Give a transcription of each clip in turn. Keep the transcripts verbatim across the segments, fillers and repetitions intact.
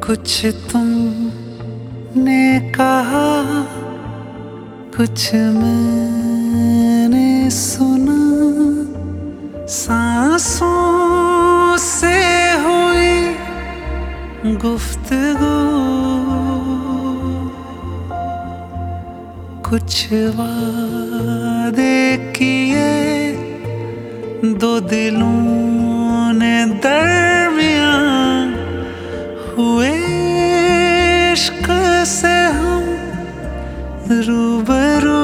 कुछ तुमने कहा, कुछ मैंने सुना, सांसों से हुई गुफ्तगू, कुछ वादे किए दो दिलों ने दरमियां, हुए इश्क से हम रूबरू।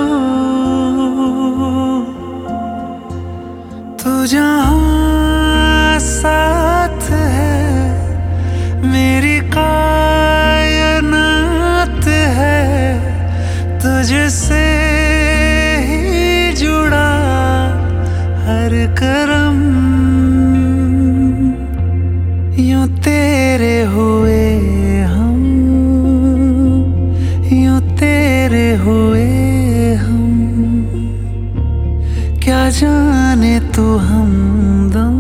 तू जहाँ साथ है मेरी कायनात है, तुझसे ही जुड़ा हर करम। यूं तेरे हुए हम, यूं तेरे हुए हम, क्या जाने तू हमदम,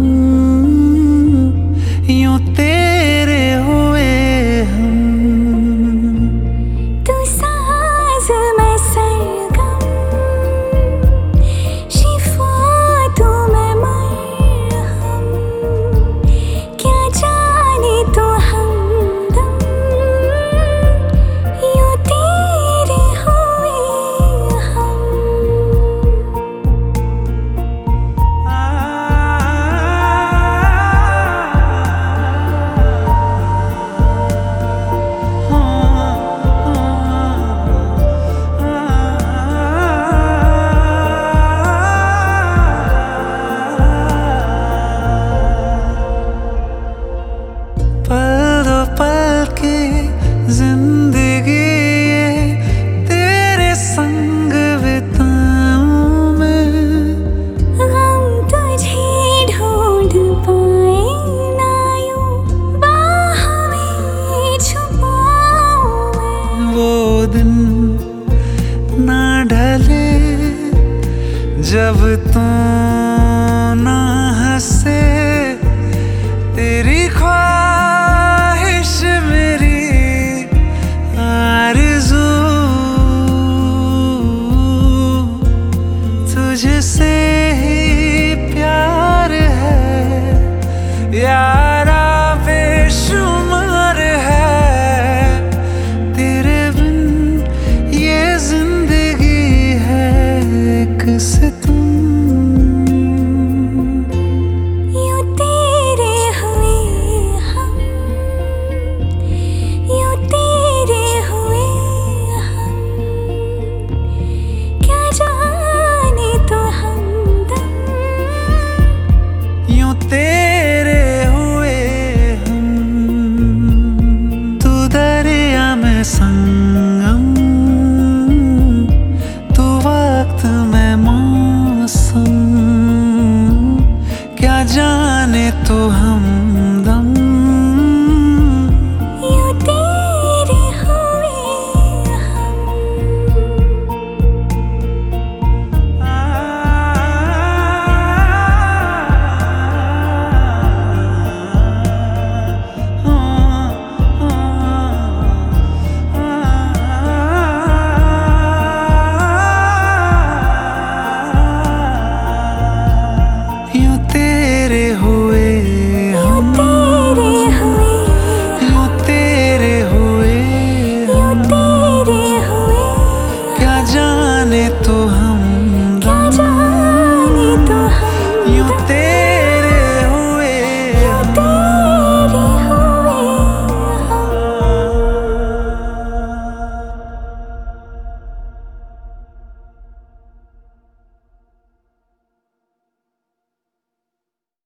यूं तेरे हुए हम। तू साज मैं सरगम, शिफा तू मैं मरहम, क्या जाने तू हमदम, यूं तेरे हुए हम। पल दो पल की जिंदगी ये तेरे संग बिताऊं मैं, गम तुझे ढूंढ पाए ना यूं बाह में छुपाऊं मैं। वो दिन ना ढले जब तू ना हंसे, तेरी ख्वाहिश मेरी आरज़ू, तुझसे ही प्यार है यारा बेशुमार है, तेरे बिन ये जिंदगी है एक सितम। यूं तेरे हुए हम, यूं तेरे हुए हम, क्या जाने तो हमदम, यूं तेरे हुए हम। तू दरिया में संगम, तू वक्त में मौसम, क्या जाने